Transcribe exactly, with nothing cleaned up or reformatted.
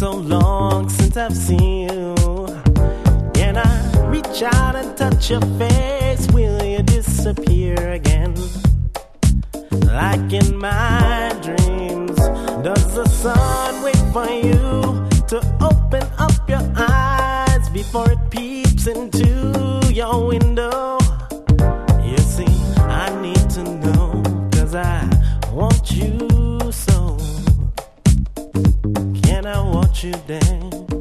so long since I've seen you. Can I reach out and touch your face? Will you disappear again? Like in my dreams, does the sun wait for you to open up your eyes before it peeps into your window? You see, I need to know, 'cause I want you so. Can I watch you dance?